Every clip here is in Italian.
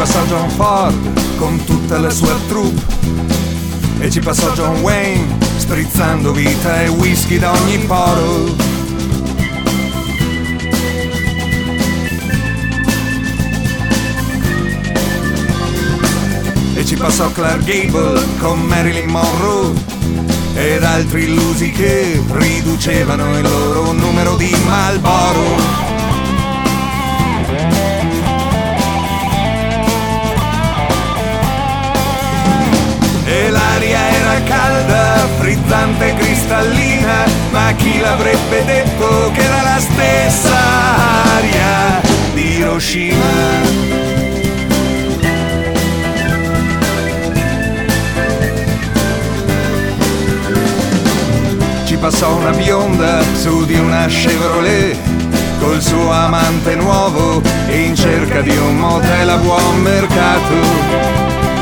passò John Ford con tutta la sua troupe, e ci passò John Wayne sprizzando vita e whisky da ogni poro. E ci passò Clark Gable con Marilyn Monroe ed altri illusi che riducevano il loro numero di Marlboro. E l'aria era calda, frizzante e cristallina, ma chi l'avrebbe detto che era la stessa aria di Hiroshima? Ci passò una bionda su di una Chevrolet col suo amante nuovo e in cerca di un motel a buon mercato.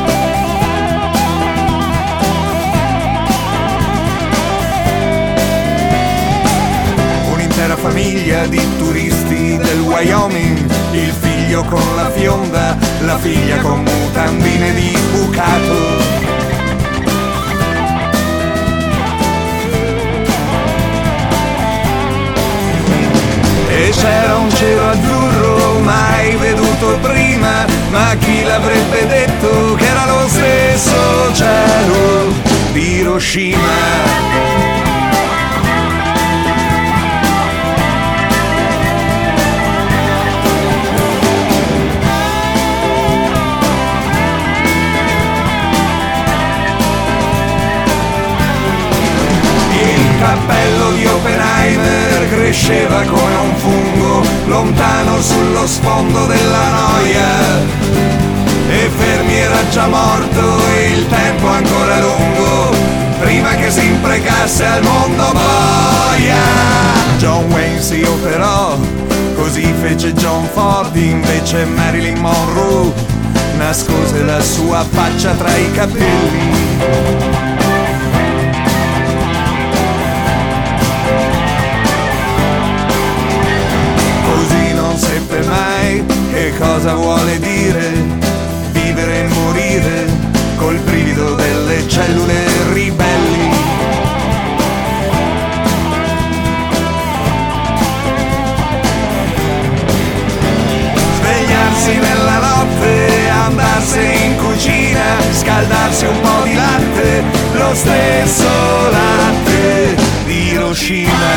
Un'intera famiglia di turisti del Wyoming, il figlio con la fionda, la figlia con mutandine di bucato. E c'era un cielo azzurro mai veduto prima, ma chi l'avrebbe detto che era lo stesso cielo di Hiroshima? Il cappello di Oppenheimer cresceva come un fungo lontano sullo sfondo della noia, e Fermi era già morto e il tempo ancora lungo prima che si imprecasse al mondo boia. John Wayne si operò, così fece John Ford, invece Marilyn Monroe nascose la sua faccia tra i capelli. Seppe mai che cosa vuole dire vivere e morire col brivido delle cellule ribelli. Svegliarsi nella notte, andarsene in cucina, scaldarsi un po' di latte, lo stesso latte di Hiroshima.